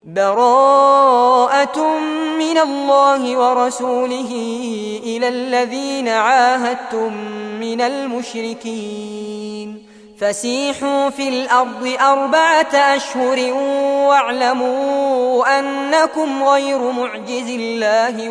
براءة من الله ورسوله إلى الذين عاهدتم من المشركين فسيحوا في الأرض 4 أشهر واعلموا أنكم غير معجز الله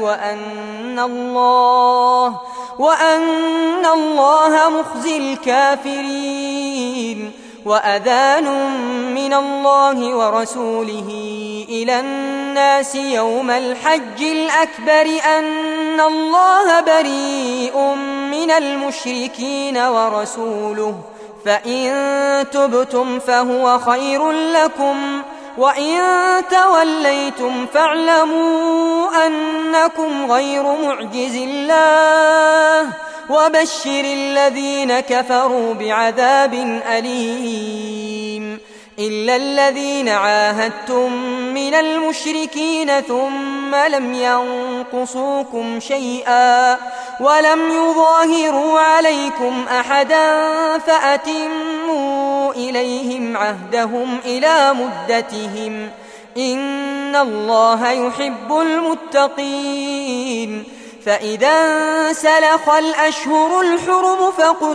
وأن الله مخزي الكافرين وأذان من الله ورسوله إلى الناس يوم الحج الأكبر أن الله بريء من المشركين ورسوله فإن تبتم فهو خير لكم وإن توليتم فاعلموا أنكم غير معجز الله وبشر الذين كفروا بعذاب أليم إلا الذين عاهدتم من المشركين ثم لم ينقصوكم شيئا ولم يظاهروا عليكم أحدا فأتموا إليهم عهدهم إلى مدتهم إن الله يحب المتقين فإذا انسلخ الأشهر الحرم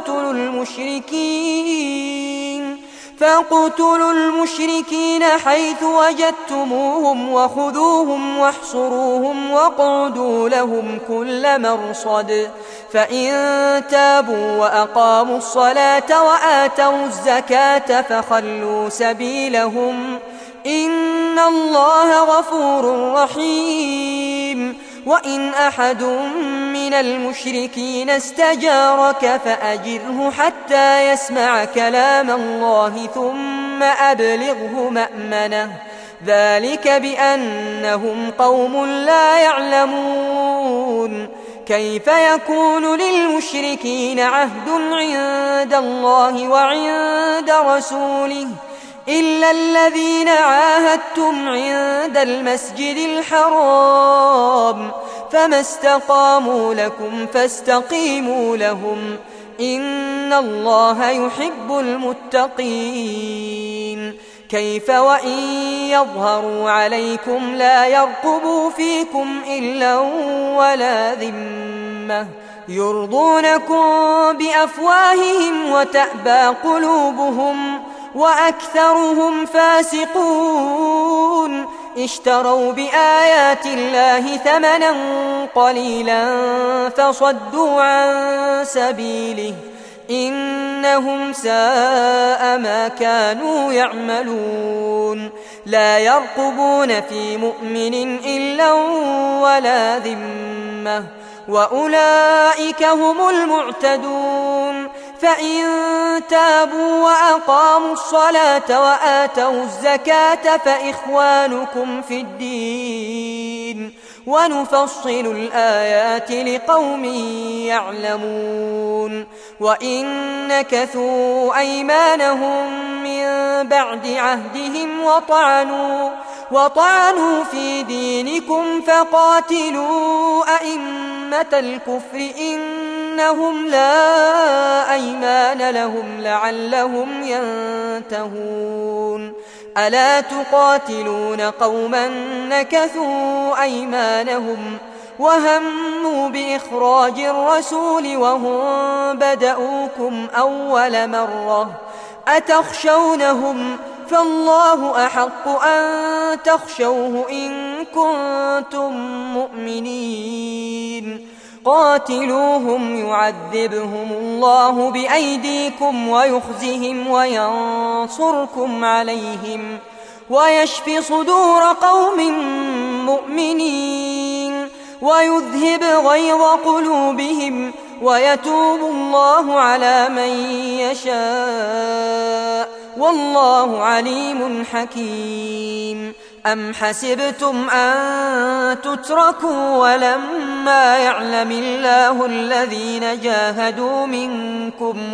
فاقتلوا المشركين حيث وجدتموهم وخذوهم واحصروهم واقعدوا لهم كل مرصد فإن تابوا وأقاموا الصلاة وآتوا الزكاة فخلوا سبيلهم إن الله غفور رحيم وإن أحد من المشركين استجارك فأجره حتى يسمع كلام الله ثم أبلغه مأمنه ذلك بأنهم قوم لا يعلمون كيف يكون للمشركين عهد عند الله وعند رسوله إلا الذين عاهدتم عند المسجد الحرام فما استقاموا لكم فاستقيموا لهم إن الله يحب المتقين كيف وإن يظهروا عليكم لا يرقبوا فيكم إلا ولا ذمة يرضونكم بأفواههم وتأبى قلوبهم وأكثرهم فاسقون اشتروا بآيات الله ثمنا قليلا فصدوا عن سبيله إنهم ساء ما كانوا يعملون لا يرقبون في مؤمن إلا ولا ذمة وأولئك هم المعتدون فإن تابوا وأقاموا الصلاة وآتوا الزكاة فإخوانكم في الدين ونفصل الآيات لقوم يعلمون وإن نكثوا أيمانهم من بعد عهدهم وطعنوا في دينكم فقاتلوا أئمة الكفر إنهم لا أيمان لهم لعلهم ينتهون ألا تقاتلون قوما نكثوا أيمانهم وهموا بإخراج الرسول وهم بدأوكم أول مرة أتخشونهم فالله أحق أن تخشوه إن كنتم مؤمنين قاتلوهم يعذبهم الله بأيديكم ويخزهم وينصركم عليهم ويشف صدور قوم مؤمنين ويذهب غيظ قلوبهم ويتوب الله على من يشاء والله عليم حكيم أم حسبتم أن تتركوا ولما يعلم الله الذين جاهدوا منكم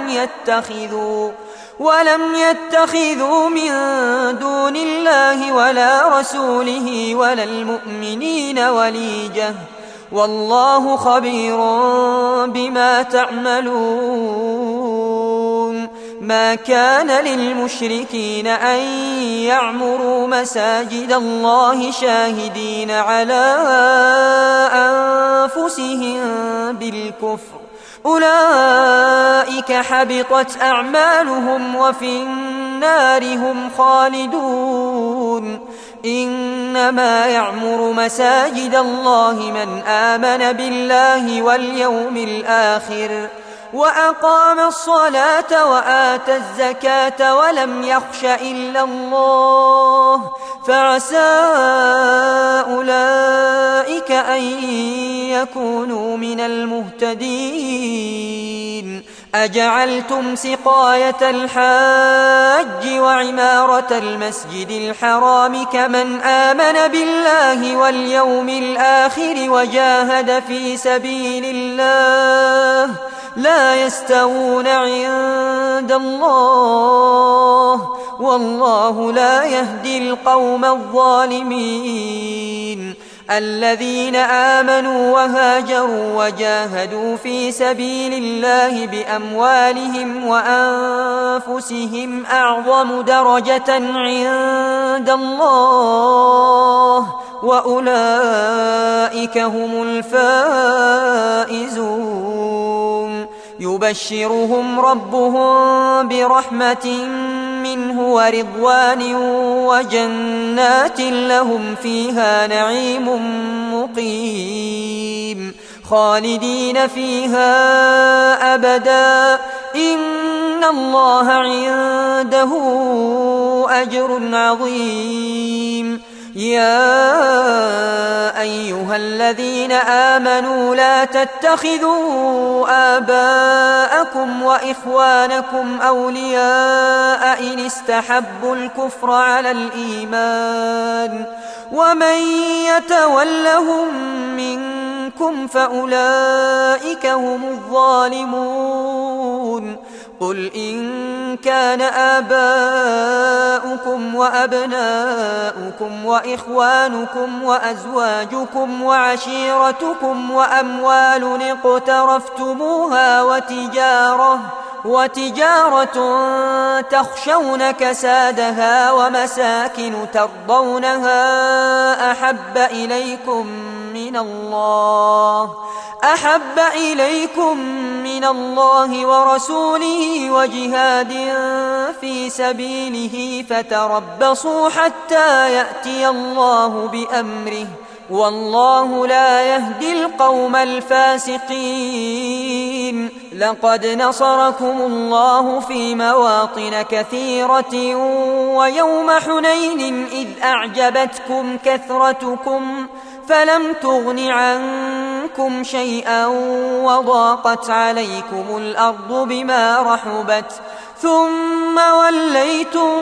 ولم يتخذوا من دون الله ولا رسوله ولا المؤمنين وليجة والله خبير بما تعملون ما كان للمشركين أن يعمروا مساجد الله شاهدين على أنفسهم بالكفر، أولئك حبطت أعمالهم وفي النار هم خالدون. إنما يعمر مساجد الله من آمن بالله واليوم الآخر وأقام الصلاة وآتى الزكاة ولم يخش إلا الله، فعسى أولئك أن يكونوا من المهتدين. أجعلتم سقاية الحاج وعمارة المسجد الحرام كمن آمن بالله واليوم الآخر وجاهد في سبيل الله لا يستوون عند الله، والله لا يهدي القوم الظالمين. الذين آمنوا وهاجروا وجاهدوا في سبيل الله بأموالهم وأنفسهم أعظم درجة عند الله، وأولئك هم الفائزون. يبشرهم ربهم برحمة منه ورضوان وجنات لهم فيها نعيم مقيم خالدين فيها أبدا، إن الله عنده أجر عظيم. يا أيها الذين آمنوا لا تتخذوا آباءكم وإخوانكم أولياء إن استحبوا الكفر على الإيمان، ومن يتولهم منكم فأولئك هم الظالمون. قل إن كان آباؤكم وأبناؤكم وإخوانكم وأزواجكم وعشيرتكم وأموال اقترفتموها وتجارة تخشون كسادها ومساكن ترضونها أحب إليكم من الله ورسوله وجهاد في سبيله فتربصوا حتى يأتي الله بأمره، والله لا يهدي القوم الفاسقين. لقد نصركم الله في مواطن كثيرة ويوم حنين إذ أعجبتكم كثرتكم فلم تغن عنكم شيئا وضاقت عليكم الأرض بما رحبت ثم وليتم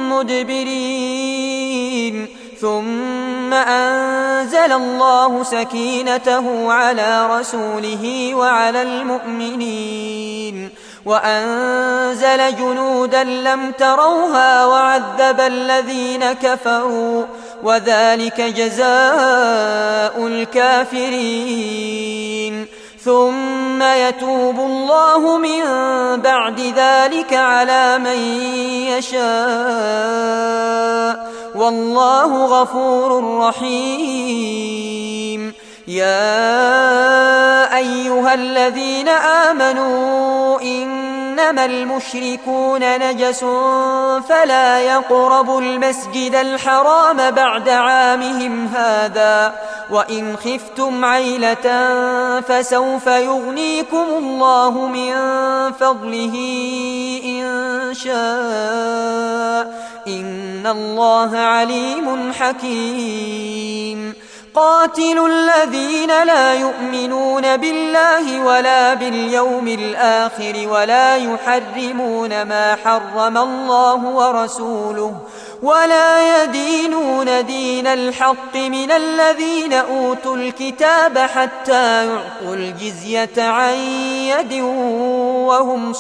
مدبرين، ثم أنزل الله سكينته على رسوله وعلى المؤمنين وأنزل جنودا لم تروها وعذب الذين كفروا، وذلك جزاء الكافرين. ثم يتوب الله من بعد ذلك على من يشاء، والله غفور رحيم. يا أيها الذين آمنوا إنما المشركون نجس فلا يقربوا المسجد الحرام بعد عامهم هذا، وإن خفتم عيلة فسوف يغنيكم الله من فضله إن شاء، إن الله عليم حكيم. قاتلوا الذين لا يؤمنون بالله ولا باليوم الآخر ولا يحرمون ما حرم الله ورسوله ولا يدينون دين الحق من الذين أوتوا الكتاب حتى يعطوا الجزية عن يد وهم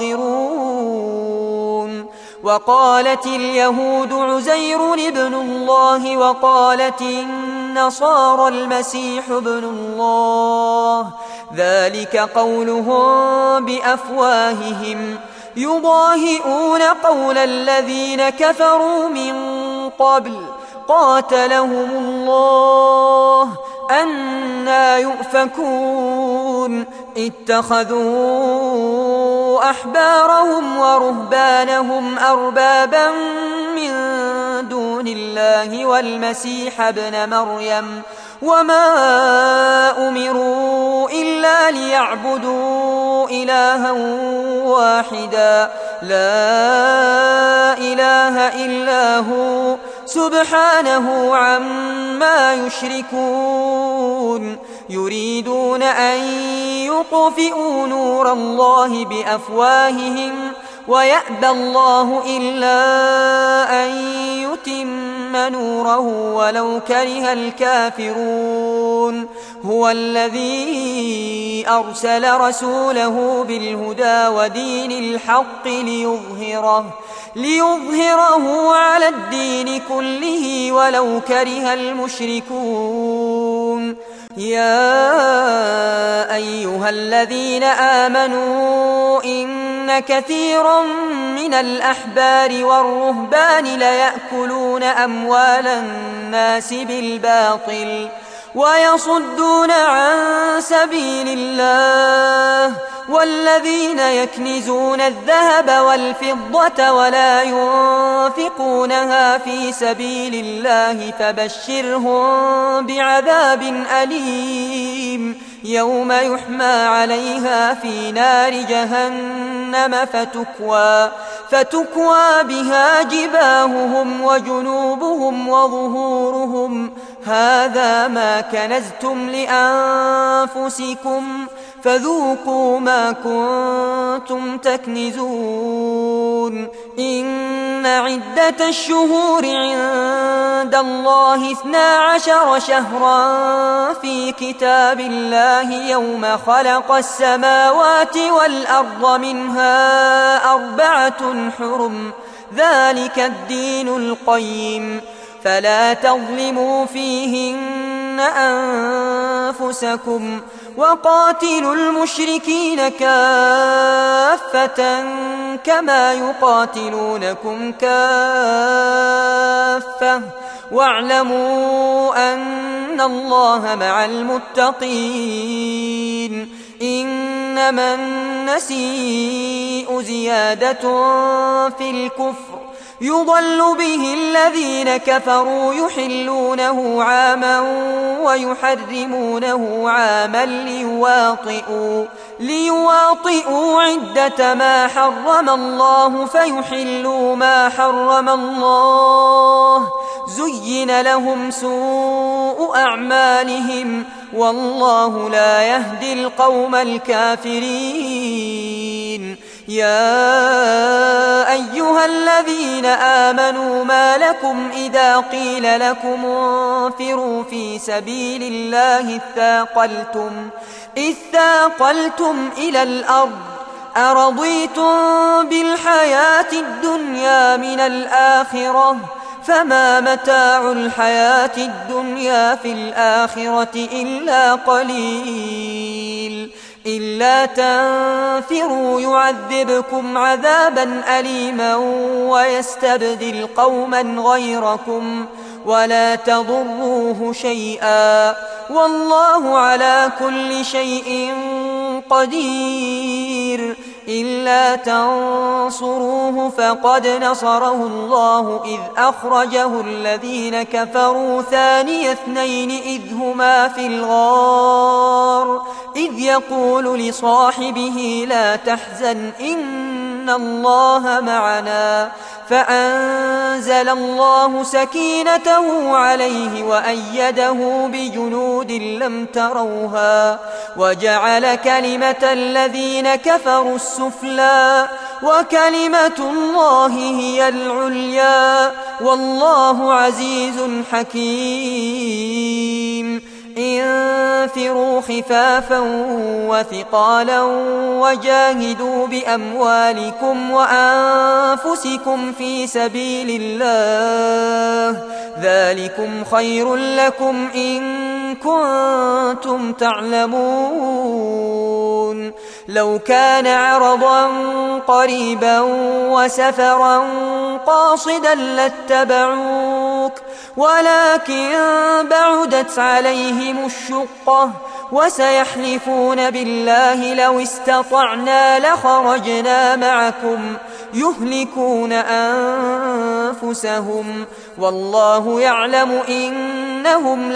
صاغرون. وقالت اليهود عزير ابن الله وقالت النصارى المسيح ابن الله، ذلك قولهم بأفواههم يضاهئون قول الذين كفروا من قبل قاتلهم الله أنى يؤفكون اتخذوا أحبارهم ورهبانهم أربابا من دون الله والمسيح ابن مريم وما أمروا إلا ليعبدوا إلها واحدا لا إله إلا هو سبحانه عما يشركون يريدون أن يطفئوا نور الله بأفواههم ويأبى الله إلا أن يتم نوره ولو كره الكافرون هو الذي أرسل رسوله بالهدى ودين الحق ليظهره على الدين كله ولو كره المشركون يا أيها الذين آمنوا إن كثيرا من الأحبار والرهبان ليأكلون أموال الناس بالباطل ويصدون عن سبيل الله والذين يكنزون الذهب والفضة ولا ينفقونها في سبيل الله فبشرهم بعذاب أليم يوم يحمى عليها في نار جهنم فتكوى بها جباههم وجنوبهم وظهورهم هذا ما كنزتم لأنفسكم فذوقوا ما كنتم تكنزون إن عدة الشهور عند الله 12 شهرا في كتاب الله يوم خلق السماوات والأرض منها 4 حرم ذلك الدين القيم فلا تظلموا فيهن أنفسكم وقاتلوا المشركين كافة كما يقاتلونكم كافة واعلموا أن الله مع المتقين إنما النسيء زيادة في الكفر يضل به الذين كفروا يحلونه عاما ويحرمونه عاما ليواطئوا عدة ما حرم الله فيحلوا ما حرم الله زين لهم سوء أعمالهم والله لا يهدي القوم الكافرين يا أيها الذين آمنوا ما لكم إذا قيل لكم انفروا في سبيل الله إذ ثاقلتم إلى الأرض أرضيتم بالحياة الدنيا من الآخرة فما متاع الحياة الدنيا في الآخرة إلا قليل إلا تنفروا يعذبكم عذابا أليما ويستبدل قوما غيركم ولا تضروه شيئا والله على كل شيء قدير إلا تنصروه فقد نصره الله إذ أخرجه الذين كفروا ثاني اثنين إذ هما في الغار إذ يقول لصاحبه لا تحزن إن الله معنا فأنزل الله سكينته عليه وأيده بجنود لم تروها وجعل كلمة الذين كفروا السفلى وكلمة الله هي العليا والله عزيز حكيم انفروا خفافا وثقالا وجاهدوا بأموالكم وأنفسكم في سبيل الله ذلكم خير لكم إن كنتم تعلمون لو كان عرضا قريبا وسفرا قاصدا لاتبعوك ولكن بعدت عليهم الشقة وسيحلفون بالله لو استطعنا لخرجنا معكم يهلكون أنفسهم والله يعلم إنهم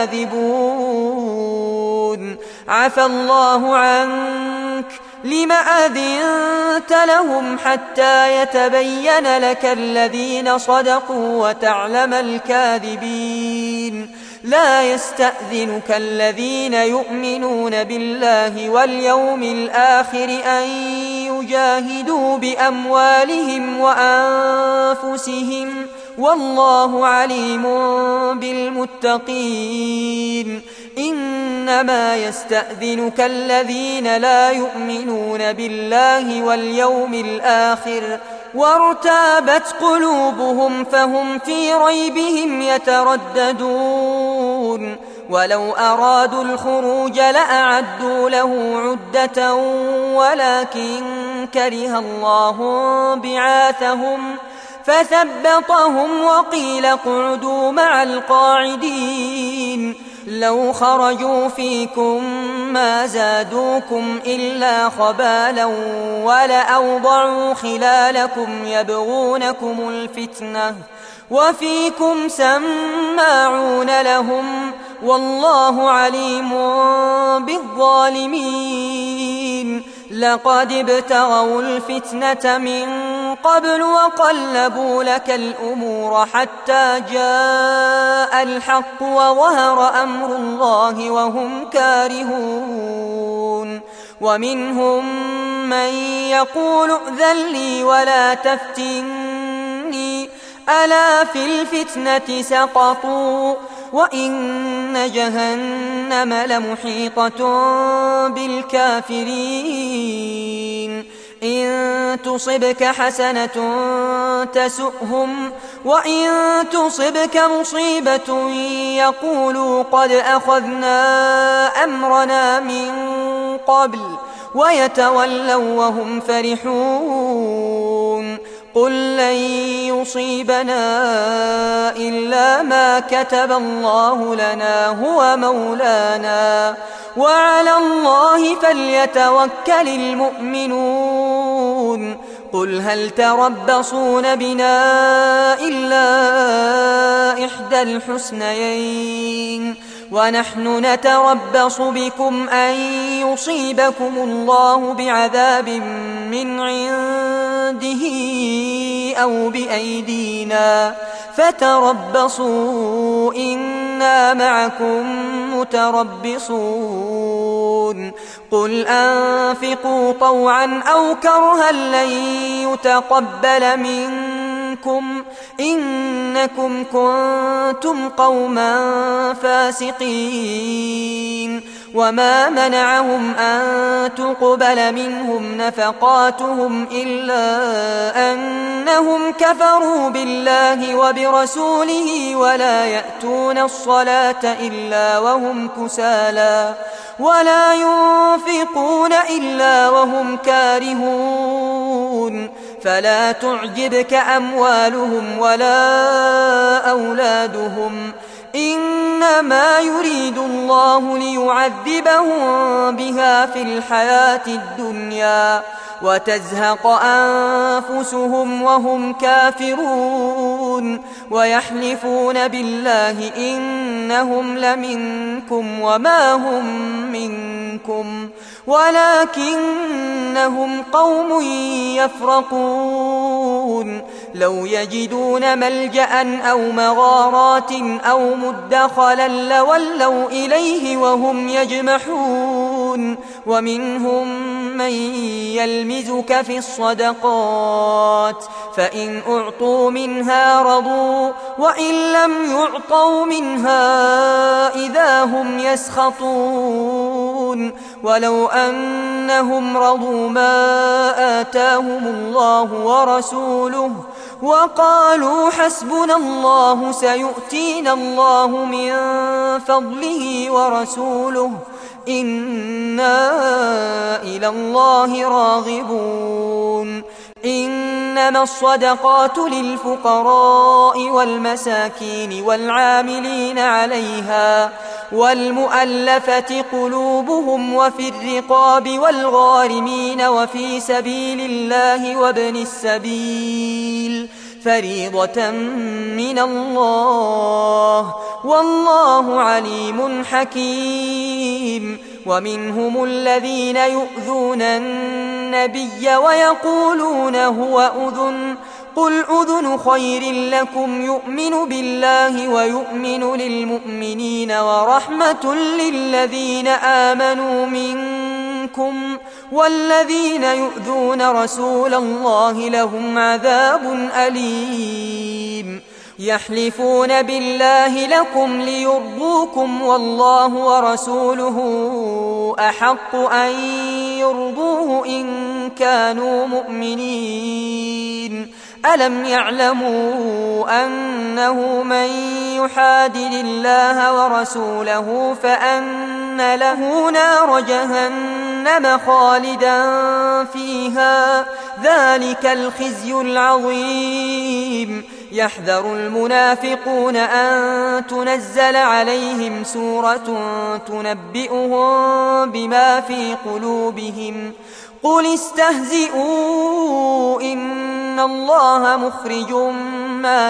لكاذبون عفى الله عنك لم أذنت لهم حتى يتبين لك الذين صدقوا وتعلم الكاذبين لا يستأذنك الذين يؤمنون بالله واليوم الآخر أن يجاهدوا بأموالهم وأنفسهم والله عليم بالمتقين إنما يستأذنك الذين لا يؤمنون بالله واليوم الآخر وارتابت قلوبهم فهم في ريبهم يترددون ولو أرادوا الخروج لأعدوا له عدة ولكن كره الله بعاثهم فثبطهم وقيل اقعدوا مع القاعدين لو خرجوا فيكم ما زادوكم إلا خبالا ولأوضعوا خلالكم يبغونكم الفتنة وفيكم سماعون لهم والله عليم بالظالمين لقد ابتغوا الفتنة من قبل وقلبوا لك الأمور حتى جاء الحق وظهر أمر الله وهم كارهون ومنهم من يقول ائذن لي ولا تفتني ألا في الفتنة سقطوا وإن جهنم لمحيطة بالكافرين إن تصبك حسنة تسؤهم وإن تصبك مصيبة يقولوا قد أخذنا أمرنا من قبل ويتولوا وهم فرحون قل لن يصيبنا إلا ما كتب الله لنا هو مولانا وعلى الله فليتوكل المؤمنون قل هل تربصون بنا إلا إحدى الحسنيين ونحن نتربص بكم أن يصيبكم الله بعذاب من عنده أو بأيدينا فتربصوا إنا معكم متربصون قل أنفقوا طوعا أو كرها لن يتقبل منكم إنكم كنتم قوما فاسقين وما منعهم أن تقبل منهم نفقاتهم إلا أنهم كفروا بالله وبرسوله ولا يأتون الصلاة إلا وهم كسالى ولا ينفقون إلا وهم كارهون فلا تعجبك أموالهم ولا أولادهم إنما يريد الله ليعذبهم بها في الحياة الدنيا وتزهق أنفسهم وهم كافرون ويحلفون بالله إنهم لمنكم وما هم منكم ولكنهم قوم يفرقون لو يجدون ملجأ أو مغارات أو مدخلا لولوا إليه وهم يجمحون ومنهم من يلمزك في الصدقات فإن أعطوا منها رضوا وإن لم يعطوا منها إذا هم يسخطون ولو أنهم رضوا ما آتاهم الله ورسوله وقالوا حسبنا الله سيؤتينا الله من فضله ورسوله إنا إلى الله راغبون إنما الصدقات للفقراء والمساكين والعاملين عليها والمؤلفة قلوبهم وفي الرقاب والغارمين وفي سبيل الله وابن السبيل فريضة من الله والله عليم حكيم ومنهم الذين يؤذون النبي ويقولون هو أذن قل أذن خير لكم يؤمن بالله ويؤمن للمؤمنين ورحمة للذين آمنوا منكم والذين يؤذون رسول الله لهم عذاب أليم يحلفون بالله لكم ليرضوكم والله ورسوله أحق أن يرضوه إن كانوا مؤمنين ألم يعلموا أنه من يحادد الله ورسوله فأن له نار جهنم خالدا فيها ذلك الخزي العظيم يحذر المنافقون أن تنزل عليهم سورة تنبئهم بما في قلوبهم قل استهزئوا إن الله مخرج ما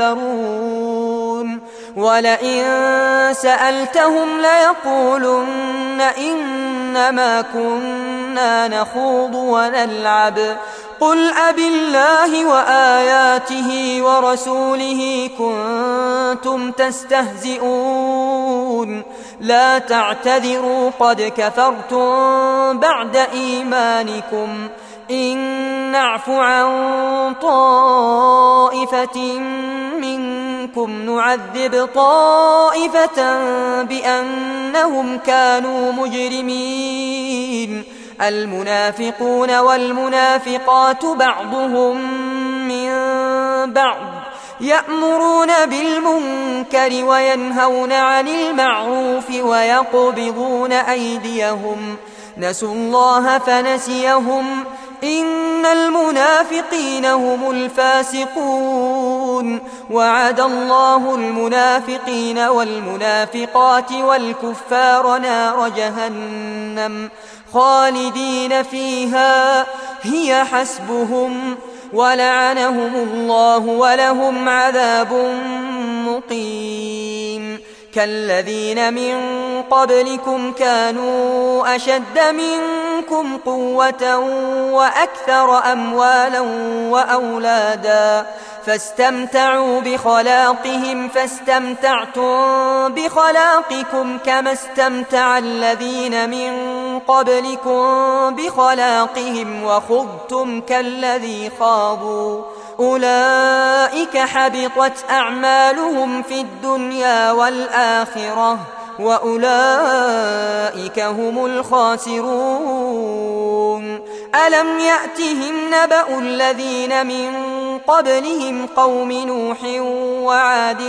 تحذرون ولئن سألتهم ليقولن إنما كنا نخوض ونلعب قل أبالله وآياته ورسوله كنتم تستهزئون لا تعتذروا قد كفرتم بعد إيمانكم إن نعف عن طائفة منكم نعذب طائفة بأنهم كانوا مجرمين المنافقون والمنافقات بعضهم من بعض يأمرون بالمنكر وينهون عن المعروف ويقبضون أيديهم نسوا الله فنسيهم إن المنافقين هم الفاسقون وعد الله المنافقين والمنافقات والكفار نار جهنم خالدين فيها هي حسبهم ولعنهم الله ولهم عذاب مقيم كالذين من قبلكم كانوا أشد منكم قوة وأكثر أموالا وأولادا فاستمتعوا بخلاقهم فاستمتعتم بخلاقكم كما استمتع الذين من قبلكم بخلاقهم وخضتم كالذي خاضوا أولئك حبطت أعمالهم في الدنيا والآخرة وأولئك هم الخاسرون ألم يأتهم نبأ الذين من قبلهم قوم نوح وعاد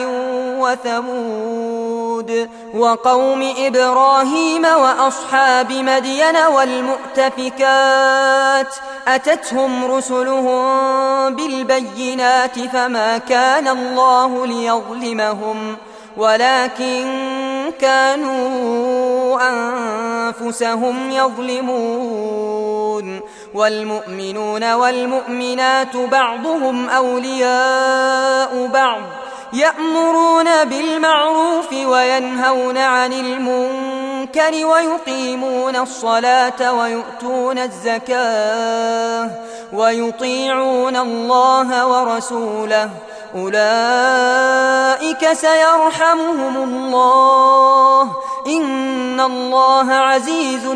وثمود وقوم إبراهيم وأصحاب مدين والمؤتفكات أتتهم رسلهم بالبينات فما كان الله ليظلمهم ولكن كانوا أنفسهم يظلمون والمؤمنون والمؤمنات بعضهم أولياء بعض يأمرون بالمعروف وينهون عن المنكر ويقيمون الصلاة ويؤتون الزكاة ويطيعون الله ورسوله أولئك سيرحمهم الله إن الله عزيز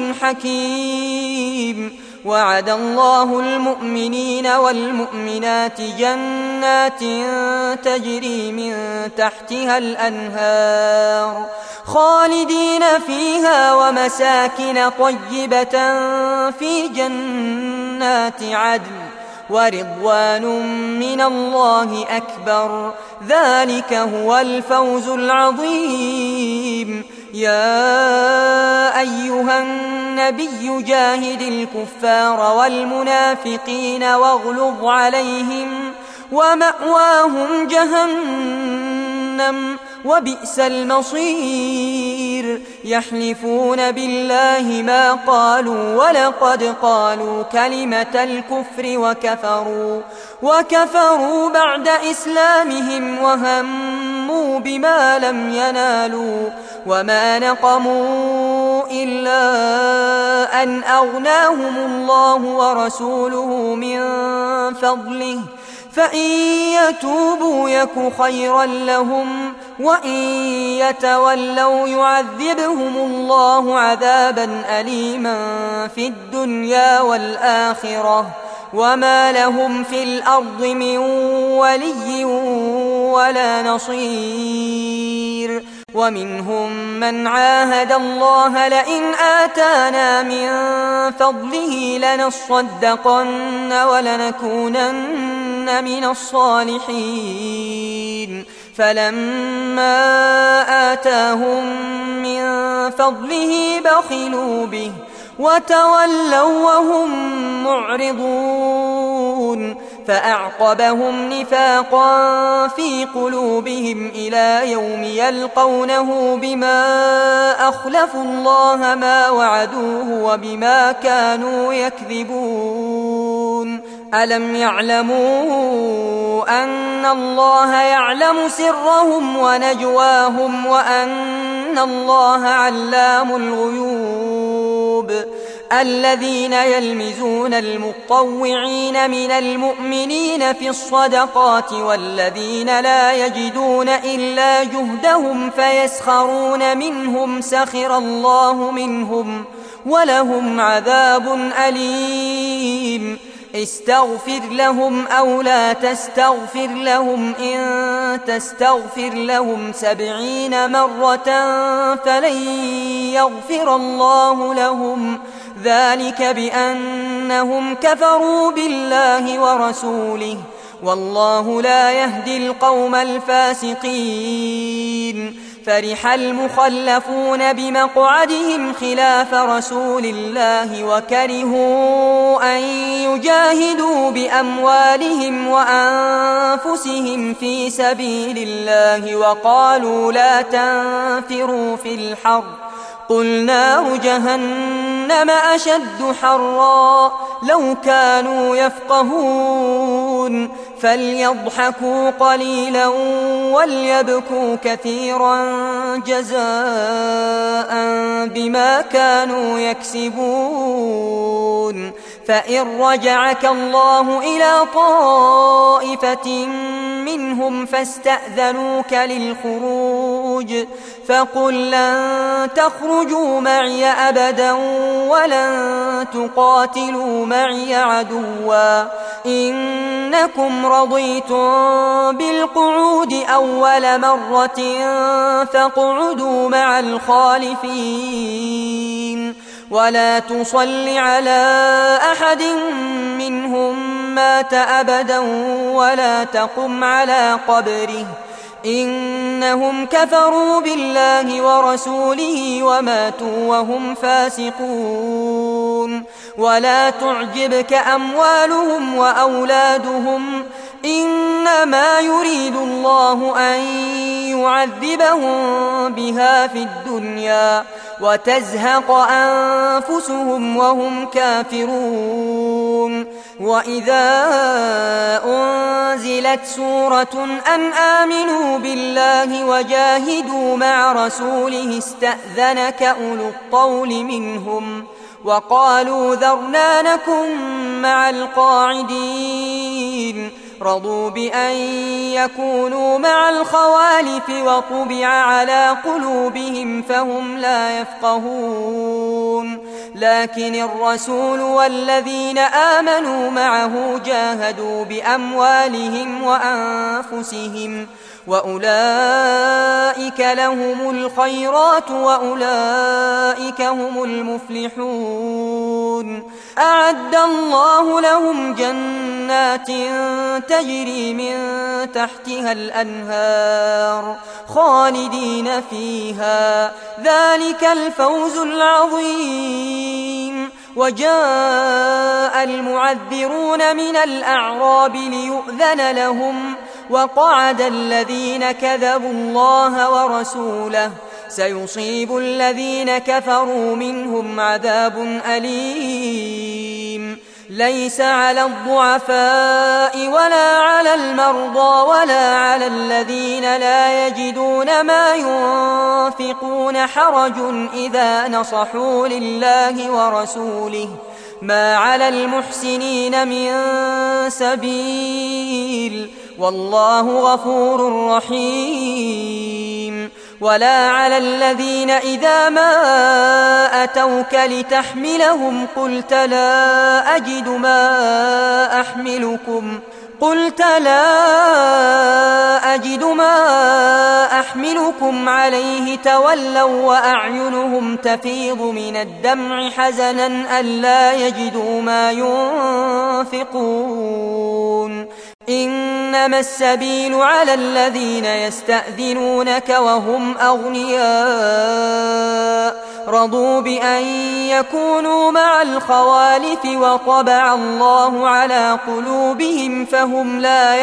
حكيم وعد الله المؤمنين والمؤمنات جنات تجري من تحتها الأنهار خالدين فيها ومساكن طيبة في جنات عدن ورضوان من الله أكبر ذلك هو الفوز العظيم يا أيها النبي جاهد الكفار والمنافقين واغلظ عليهم ومأواهم جهنم وبئس المصير يحلفون بالله ما قالوا ولقد قالوا كلمة الكفر وكفروا بعد إسلامهم وهموا بما لم ينالوا وما نقموا إلا أن أغناهم الله ورسوله من فضله فإن يتوبوا يك خيرا لهم وإن يتولوا يعذبهم الله عذابا أليما في الدنيا والآخرة وما لهم في الأرض من ولي ولا نصير ومنهم من عاهد الله لئن آتانا من فضله لنصدقن ولنكونن من الصالحين فلما آتاهم من فضله بخلوا به وتولوا وهم معرضون فأعقبهم نفاقا في قلوبهم إلى يوم يلقونه بما أخلفوا الله ما وعدوه وبما كانوا يكذبون ألم يعلموا أن الله يعلم سرهم ونجواهم وأن الله علام الغيوب الذين يلمزون المطوعين من المؤمنين في الصدقات والذين لا يجدون إلا جهدهم فيسخرون منهم سخر الله منهم ولهم عذاب أليم استغفر لهم أو لا تستغفر لهم إن تستغفر لهم 70 مرة فلن يغفر الله لهم ذلك بأنهم كفروا بالله ورسوله والله لا يهدي القوم الفاسقين فرح المخلفون بمقعدهم خلاف رسول الله وكرهوا أن يجاهدوا بأموالهم وأنفسهم في سبيل الله وقالوا لا تنفروا في الحر قل نار جهنم أشد حرا لو كانوا يفقهون فليضحكوا قليلا وليبكوا كثيرا جزاء بما كانوا يكسبون فإن رجعك الله إلى طائفة منهم فاستأذنوك للخروج فقل لن تخرجوا معي أبدا ولن تقاتلوا معي عدوا إنكم رضيتم بالقعود أول مرة فاقعدوا مع الخالفين ولا تصل على أحد منهم مات أبدا ولا تقم على قبره إنهم كفروا بالله ورسوله وماتوا وهم فاسقون ولا تعجبك أموالهم وأولادهم إنما يريد الله أن يعذبهم بها في الدنيا وتزهق أنفسهم وهم كافرون وإذا أنزلت سورة أن آمنوا بالله وجاهدوا مع رسوله استأذنك أولو الطول منهم وقالوا ذرنا نكن مع القاعدين رضوا بأن يكونوا مع الخوالف وطبع على قلوبهم فهم لا يفقهون لكن الرسول والذين آمنوا معه جاهدوا بأموالهم وأنفسهم وأولئك لهم الخيرات وأولئك هم المفلحون. أعد الله لهم جنات تجري من تحتها الأنهار خالدين فيها، ذلك الفوز العظيم. وجاء المعذرون من الأعراب ليؤذن لهم، وقعد الذين كذبوا الله ورسوله، سيصيب الذين كفروا منهم عذاب أليم. ليس على الضعفاء ولا على المرضى ولا على الذين لا يجدون ما ينفقون حرج إذا نصحوا لله ورسوله، ما على المحسنين من سبيل، والله غفور رحيم. ولا على الذين إذا ما أتوك لتحملهم قلت لا أجد ما أحملكم عليه تولوا وأعينهم تفيض من الدمع حزنا ألا يجدوا ما ينفقون. إنما السبيل على الذين يستأذنونك وهم أغنياء رضوا بأن يكونوا مع الخوالف وطبع الله على قلوبهم فهم لا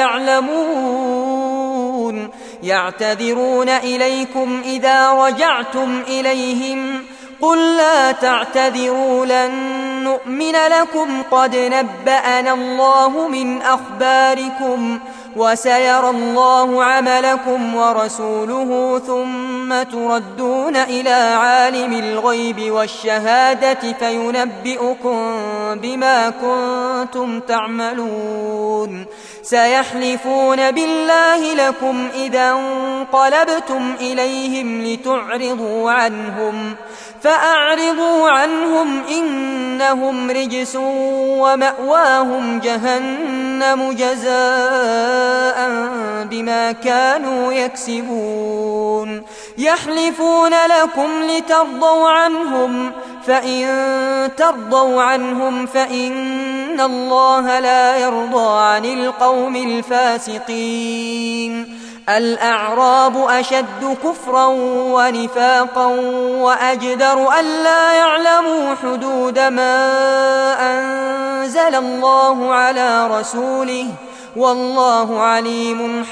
يعلمون. يعتذرون إليكم إذا رجعتم إليهم قل لا تعتذروا لن نؤمن لكم قد نبأنا الله من أخباركم وسيرى الله عملكم ورسوله ثم تردون إلى عالم الغيب والشهادة فينبئكم بما كنتم تعملون. سيحلفون بالله لكم إذا انقلبتم إليهم لتعرضوا عنهم فأعرضوا عنهم إنهم رجس ومأواهم جهنم جزاء بما كانوا يكسبون. يحلفون لكم لترضوا عنهم فإن ترضوا عنهم فإن الله لا يرضى عن القوم الفاسقين. الأعراب أشد كفرا ونفاقا وأجدر ألا يعلموا حدود ما أنزل الله على رسوله والله عليم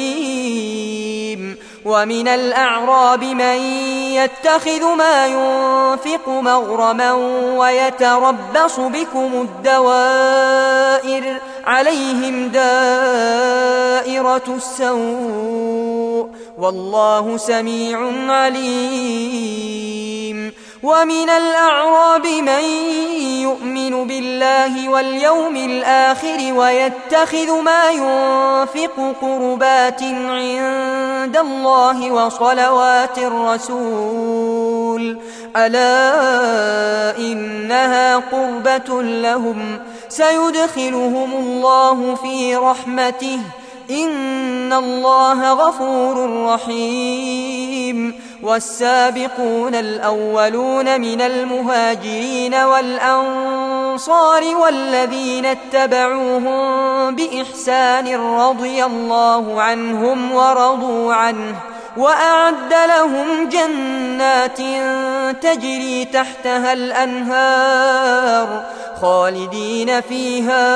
حكيم. ومن الأعراب من يتخذ ما ينفق مغرما ويتربص بكم الدوائر عليهم دائرة السوء والله سميع عليم. ومن الأعراب من يؤمن بالله واليوم الآخر ويتخذ ما ينفق قربات عند الله وصلوات الرسول ألا إنها قربة لهم سيدخلهم الله في رحمته إن الله غفور رحيم. والسابقون الأولون من المهاجرين والأنصار والذين اتبعوهم بإحسان رضي الله عنهم ورضوا عنه وأعد لهم جنات تجري تحتها الأنهار خالدين فيها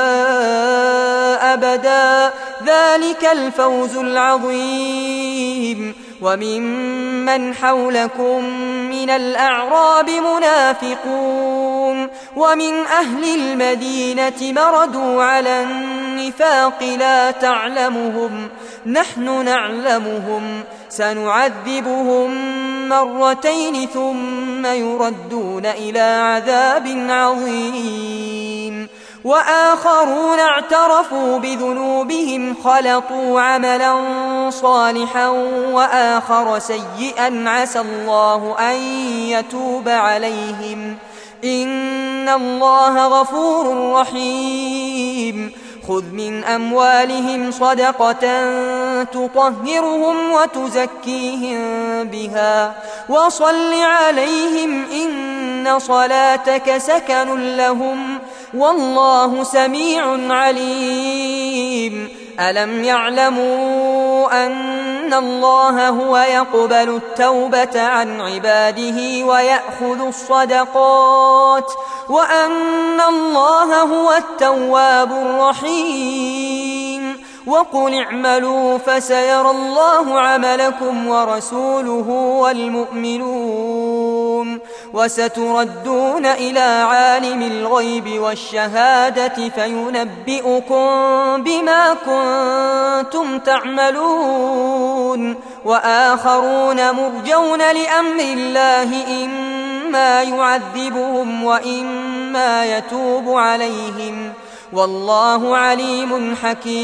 أبدا ذلك الفوز العظيم. وممن حولكم من الأعراب منافقون ومن أهل المدينة مردوا على النفاق لا تعلمهم نحن نعلمهم سنعذبهم مرتين ثم يردون إلى عذاب عظيم. وآخرون اعترفوا بذنوبهم خلطوا عملا صالحا وآخر سيئا عسى الله أن يتوب عليهم إن الله غفور رحيم. خذ من أموالهم صدقة تطهرهم وتزكيهم بها وصل عليهم إن صلاتك سكن لهم والله سميع عليم ألم يعلموا أن الله هو يقبل التوبة عن عباده ويأخذ الصدقات وأن الله هو التواب الرحيم وقل اعملوا فسيرى الله عملكم ورسوله والمؤمنون وستردون إلى عالم الغيب والشهادة فينبئكم بما كنتم تعملون وآخرون مرجون لأمر الله إما يعذبهم وإما يتوب عليهم والله عليم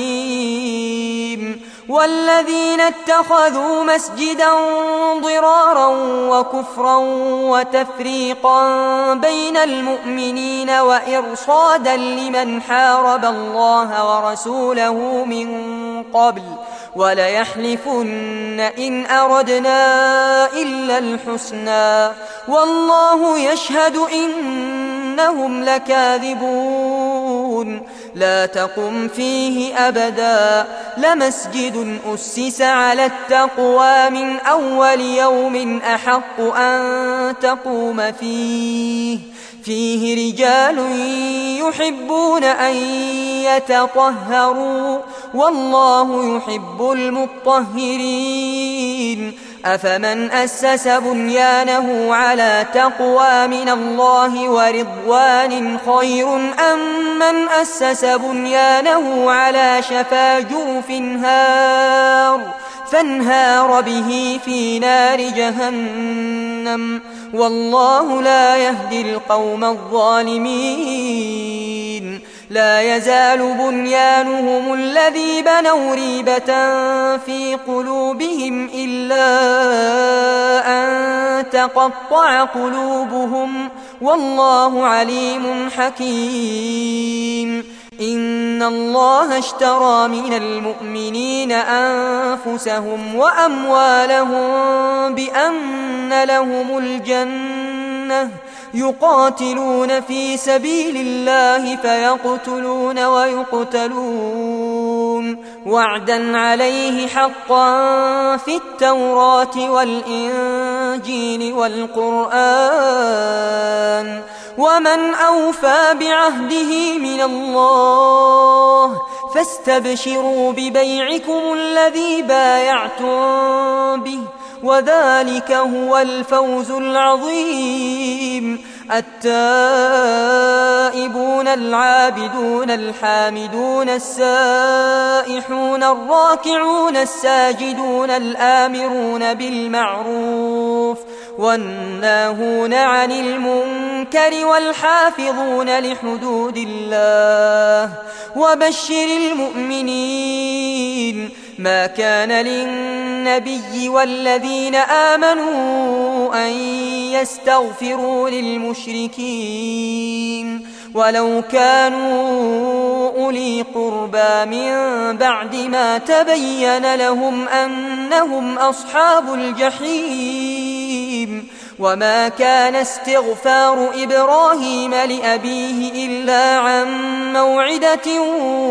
حكيم والذين اتخذوا مسجدا ضرارا وكفرا وتفريقا بين المؤمنين وإرصادا لمن حارب الله ورسوله من قبل وليحلفن إن أردنا إلا الحسنى والله يشهد إنهم لكاذبون لا تقم فيه أبدا لمسجد أسس على التقوى من أول يوم أحق أن تقوم فيه رجال يحبون أن يتطهروا والله يحب المطهرين أفمن أسس بنيانه على تقوى من الله ورضوان خير أم من أسس بنيانه على شفا جرف فانهار به في نار جهنم والله لا يهدي القوم الظالمين لا يزال بنيانهم الذي بنوا ريبة في قلوبهم إلا أن تقطع قلوبهم والله عليم حكيم إن الله اشترى من المؤمنين أنفسهم وأموالهم بأن لهم الجنة يقاتلون في سبيل الله فيقتلون ويقتلون وعدا عليه حقا في التوراة والإنجيل والقرآن ومن أوفى بعهده من الله فاستبشروا ببيعكم الذي بايعتم به وذلك هو الفوز العظيم التائبون العابدون الحامدون السائحون الراكعون الساجدون الآمرون بالمعروف والناهون عن المنكر والحافظون لحدود الله وبشر المؤمنين ما كان للنبي والذين آمنوا أن يستغفروا للمشركين ولو كانوا أولي قربى من بعد ما تبين لهم أنهم أصحاب الجحيم وما كان استغفار إبراهيم لأبيه إلا عن موعدة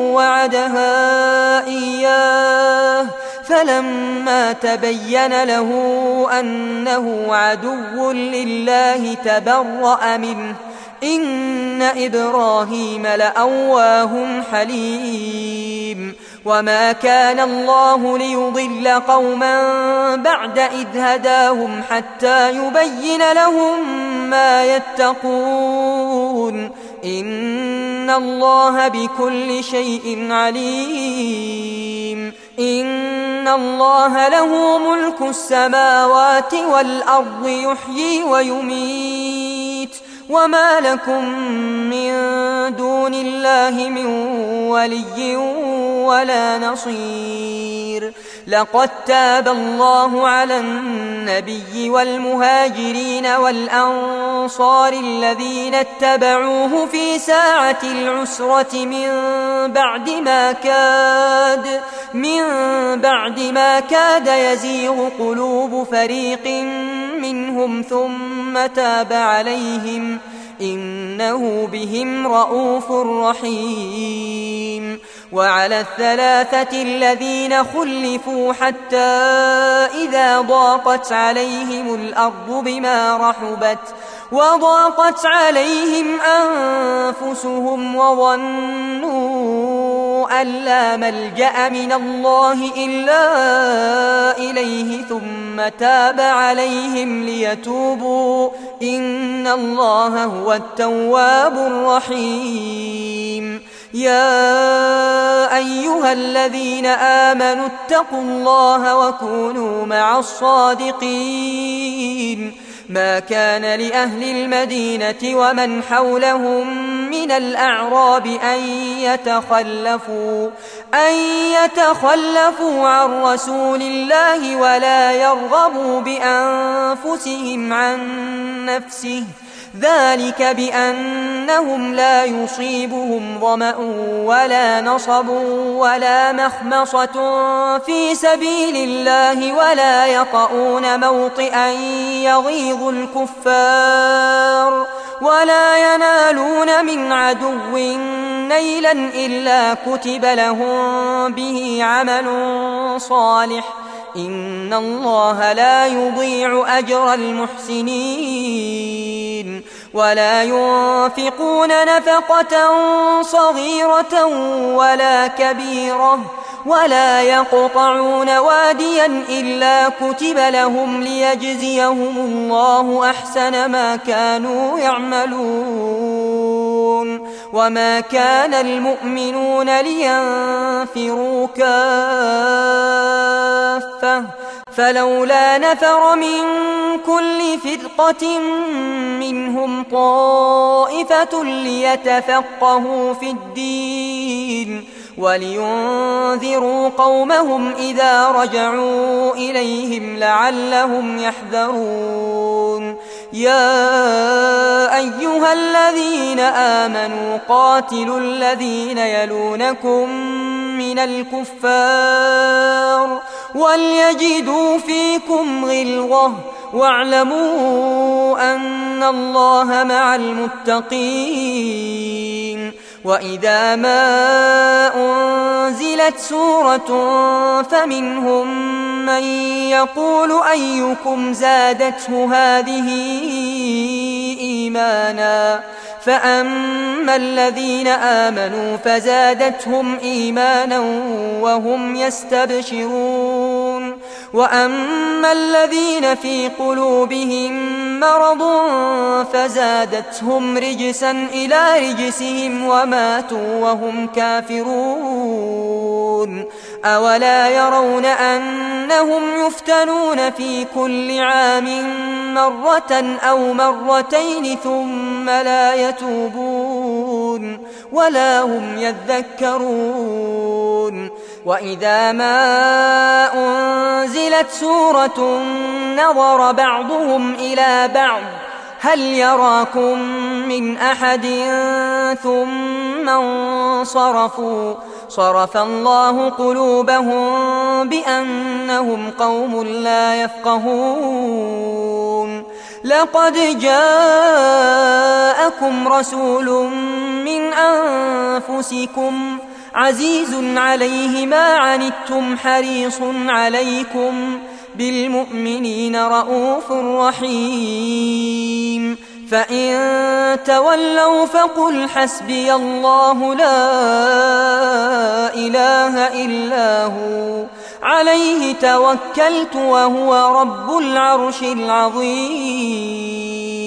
وعدها إياه فلما تبين له أنه عدو لله تبرأ منه إن إبراهيم لأواه حليم وما كان الله ليضل قوما بعد إذ هداهم حتى يبين لهم ما يتقون إن الله بكل شيء عليم إن الله له ملك السماوات والأرض يحيي ويميت وما لكم من دون الله من ولي ولا نصير لقد تاب الله على النبي والمهاجرين والأنصار الذين اتبعوه في ساعة العسرة من بعد ما كاد يزيغ قلوب فريق منهم ثم تاب عليهم إنه بهم رءوف رحيم. وعلى الثلاثة الذين خلفوا حتى إذا ضاقت عليهم الأرض بما رحبت وضاقت عليهم أنفسهم وظنوا أن لا ملجأ من الله إلا إليه ثم تاب عليهم ليتوبوا إن الله هو التواب الرحيم. يا أيها الذين آمنوا اتقوا الله وكونوا مع الصادقين. ما كان لأهل المدينة ومن حولهم من الأعراب أن يتخلفوا عن رسول الله ولا يرغبوا بأنفسهم عن نفسه ذلك بأنهم لا يصيبهم ظمأ ولا نصب ولا مخمصة في سبيل الله ولا يطؤون موطئا يغيظ الكفار ولا ينالون من عدو نيلا إلا كتب لهم به عمل صالح إن الله لا يضيع أجر المحسنين. ولا ينفقون نفقة صغيرة ولا كبيرة ولا يقطعون واديا إلا كتب لهم ليجزيهم الله أحسن ما كانوا يعملون. وما كان المؤمنون لينفروا كافة فلولا نفر من كل فرقة منهم طائفة ليتفقهوا في الدين ولينذروا قومهم إذا رجعوا إليهم لعلهم يحذرون. يا أيها الذين آمنوا قاتلوا الذين يلونكم من الكفار وليجدوا فيكم غلظة واعلموا أن الله مع المتقين. وإذا ما أنزلت سورة فمنهم من يقول أيكم زادته هذه إيمانا فأما الذين آمنوا فزادتهم إيمانا وهم يستبشرون وأما الذين في قلوبهم مرض فزادتهم رجسا إلى رجسهم وماتوا وهم كافرون. أولا يرون أنهم يفتنون في كل عام مرة أو مرتين ثم لا يتوبون ولا هم يذكرون. وإذا ما أنزلت سورة نظر بعضهم إلى بعض هل يراكم من أحد ثم انصرفوا صرف الله قلوبهم بأنهم قوم لا يفقهون. لقد جاءكم رسول من أنفسكم عزيز عليه ما عنتم حريص عليكم بالمؤمنين رءوف رحيم. فإن تولوا فقل حسبي الله لا إله إلا هو عليه توكلت وهو رب العرش العظيم.